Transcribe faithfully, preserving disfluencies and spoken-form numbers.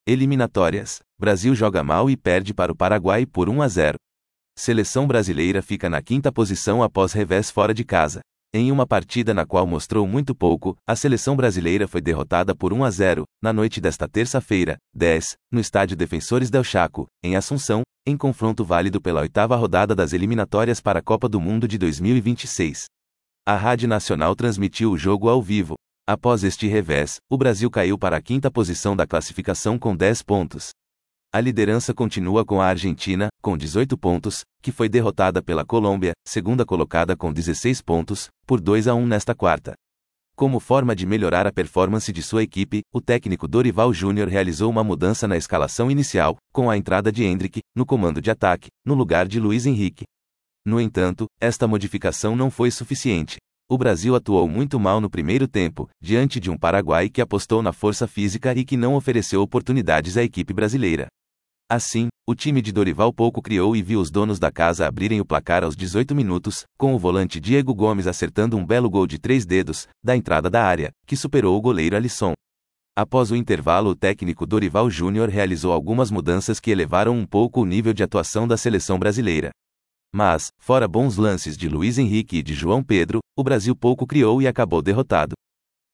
Eliminatórias. Brasil joga mal e perde para o Paraguai por um a zero. Seleção brasileira fica na quinta posição após revés fora de casa. Em uma partida na qual mostrou muito pouco, a seleção brasileira foi derrotada por um a zero, na noite desta terça-feira, dez, no estádio Defensores del Chaco, em Assunção, em confronto válido pela oitava rodada das eliminatórias para a Copa do Mundo de dois mil e vinte e seis. A Rádio Nacional transmitiu o jogo ao vivo. Após este revés, o Brasil caiu para a quinta posição da classificação com dez pontos. A liderança continua com a Argentina, com dezoito pontos, que foi derrotada pela Colômbia, segunda colocada com dezesseis pontos, por dois a um nesta quarta. Como forma de melhorar a performance de sua equipe, o técnico Dorival Júnior realizou uma mudança na escalação inicial, com a entrada de Endrick, no comando de ataque, no lugar de Luiz Henrique. No entanto, esta modificação não foi suficiente. O Brasil atuou muito mal no primeiro tempo, diante de um Paraguai que apostou na força física e que não ofereceu oportunidades à equipe brasileira. Assim, o time de Dorival pouco criou e viu os donos da casa abrirem o placar aos dezoito minutos, com o volante Diego Gomes acertando um belo gol de três dedos, da entrada da área, que superou o goleiro Alisson. Após o intervalo, o técnico Dorival Júnior realizou algumas mudanças que elevaram um pouco o nível de atuação da seleção brasileira. Mas, fora bons lances de Luiz Henrique e de João Pedro, o Brasil pouco criou e acabou derrotado.